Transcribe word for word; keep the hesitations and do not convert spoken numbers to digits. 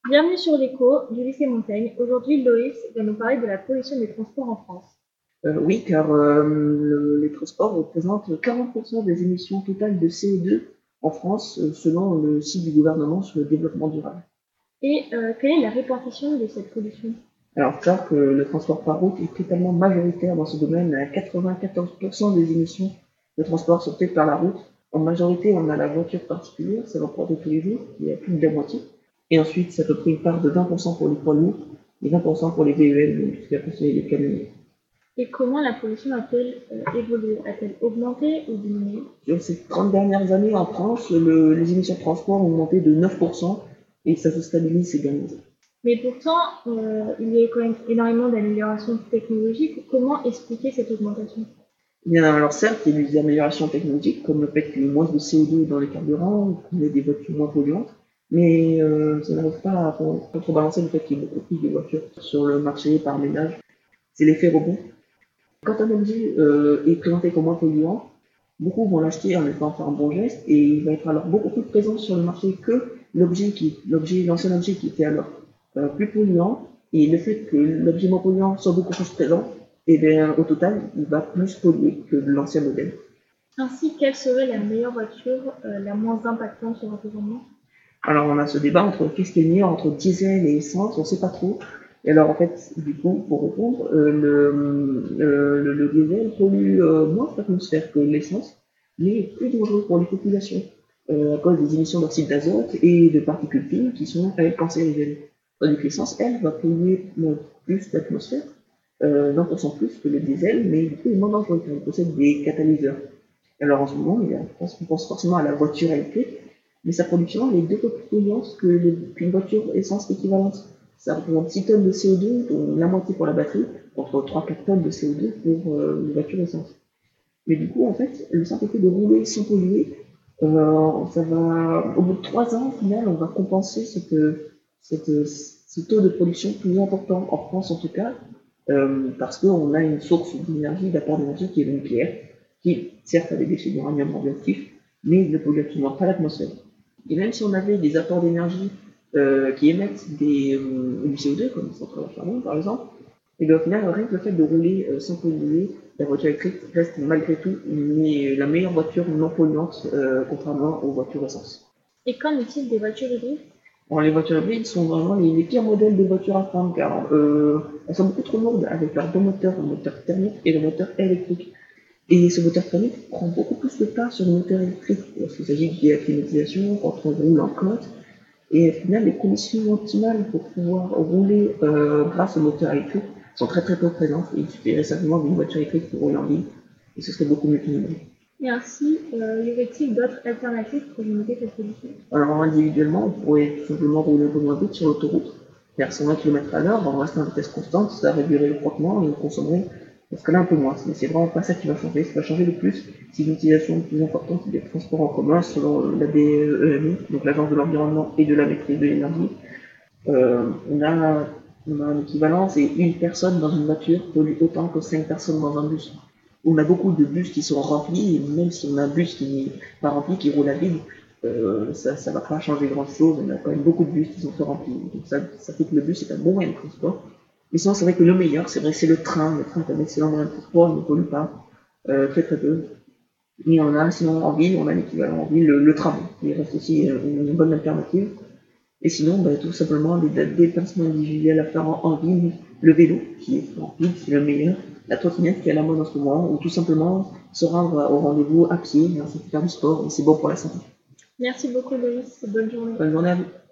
Bienvenue sur l'écho du lycée Montaigne. Aujourd'hui, Loïs va nous parler de la pollution des transports en France. Euh, oui, car euh, le- les transports représentent quarante pour cent des émissions totales de C O deux en France, euh, selon le site du gouvernement sur le développement durable. Et euh, quelle est la répartition de cette pollution? Alors, savoir que le transport par route est totalement majoritaire dans ce domaine, à quatre-vingt-quatorze pour cent des émissions de transport sont faites par la route. En majorité, on a la voiture particulière, ça représente tous les jours, qui est à plus de la moitié. Et ensuite, ça peut prendre une part de vingt pour cent pour les poids lourds et vingt pour cent pour les V E L, donc tout ce qui est appelé les camions. Et comment la pollution a-t-elle euh, évolué? A-t-elle augmenté ou diminué? Sur ces trente dernières années, en France, le- les émissions de transport ont augmenté de neuf pour cent et ça se stabilise également. Mais pourtant, euh, il y a eu quand même énormément d'améliorations technologiques. Comment expliquer cette augmentation? Eh bien, alors certes, il y a des améliorations technologiques, comme le fait qu'il y ait moins de C O deux dans les carburants, qu'on ait des voitures moins polluantes, mais euh, ça n'arrive pas à contrebalancer le fait qu'il y ait beaucoup plus de voitures sur le marché par ménage. C'est l'effet rebond. Quand un objet euh, est présenté comme moins polluant, beaucoup vont l'acheter en étant faire un bon geste et il va être alors beaucoup plus présent sur le marché que l'objet qui, l'objet, l'ancien objet qui était alors euh, plus polluant. Et le fait que l'objet moins polluant soit beaucoup plus présent, et bien au total, il va plus polluer que l'ancien modèle. Ainsi, quelle serait la meilleure voiture, euh, la moins impactante sur l'environnement? Alors on a ce débat entre qu'est-ce qui est le meilleur entre diesel et essence, on ne sait pas trop. Et alors en fait, du coup, pour répondre, euh, le, euh, le, le diesel pollue euh, moins l'atmosphère que l'essence, mais est plus dangereux pour les populations euh, à cause des émissions d'oxyde d'azote et de particules fines qui sont elles cancérigènes. Tandis que l'essence, elle, va polluer euh, plus l'atmosphère, euh, vingt pour cent plus que le diesel, mais du coup est moins dangereux car il possède des catalyseurs. Alors en ce moment, il y a, je pense qu'on pense forcément à la voiture électrique, mais sa production elle est deux fois plus polluante qu'une voiture essence équivalente. Ça représente six tonnes de C O deux, dont la moitié pour la batterie, contre trois à quatre tonnes de C O deux pour euh, une voiture essence. Mais du coup, en fait, le simple fait de rouler sans polluer, euh, ça va, au bout de trois ans, au final, on va compenser cette, cette, ce taux de production plus important, en France en tout cas, euh, parce qu'on a une source d'énergie, d'apport d'énergie qui est le nucléaire, qui certes a des déchets d'uranium radioactif, mais ne pollue absolument pas l'atmosphère. Et même si on avait des apports d'énergie euh, qui émettent des, euh, du C O deux, comme les centrales à charbon par exemple, et bien au final, rien que le fait de rouler euh, sans polluer, la voiture électrique reste malgré tout mais la meilleure voiture non polluante, euh, contrairement aux voitures essence. Et qu'en est-il des voitures hybrides? Alors, les voitures hybrides sont vraiment les, les pires modèles de voitures à prendre car euh, elles sont beaucoup trop lourdes avec leurs deux moteurs, le moteur thermique et le moteur électrique. Et ce moteur thermique prend beaucoup plus de part sur le moteur électrique lorsqu'il s'agit de la climatisation, quand on roule en côte. Et au final, les conditions optimales pour pouvoir rouler euh, grâce au moteur électrique sont très très peu présentes. Et il suffirait simplement d'une voiture électrique pour rouler en ville. Et ce serait beaucoup mieux qu'une hybride. Et ainsi, euh, y aurait-il d'autres alternatives pour limiter cette pollution? Alors individuellement, on pourrait tout simplement rouler un peu moins vite sur l'autoroute, vers cent vingt kilomètres à l'heure, en restant à vitesse constante, ça réduirait le frottement et on consommerait dans ce cas-là un peu moins. Mais c'est vraiment pas ça qui va changer. Ce qui va changer le plus, c'est une utilisation plus importante des transports en commun selon la D E M I, donc l'Agence de l'environnement et de la maîtrise de l'énergie. Euh, on, a, on a un équivalent, c'est une personne dans une voiture pollue autant que cinq personnes dans un bus. On a beaucoup de bus qui sont remplis, et même si on a un bus qui n'est pas rempli, qui roule à vide, euh, ça ne va pas changer grand-chose. On a quand même beaucoup de bus qui sont très remplis. Donc ça, ça fait que le bus est un bon moyen de transport. Mais sinon, c'est vrai que le meilleur, c'est vrai, c'est le train. Le train est un excellent moyen de transport, il ne pollue pas, euh, très très peu. Et on a, sinon en ville, on a l'équivalent en ville, le, le tramway, qui reste aussi une, une bonne alternative. Et sinon, bah, tout simplement, des déplacements individuels à faire en, en ville, le vélo, qui est en ville, c'est le meilleur, la trottinette qui est à la mode en ce moment, ou tout simplement se rendre au rendez-vous à pied, hein, c'est faire du sport, et c'est bon pour la santé. Merci beaucoup, Loïs. Bonne journée. Bonne journée à vous.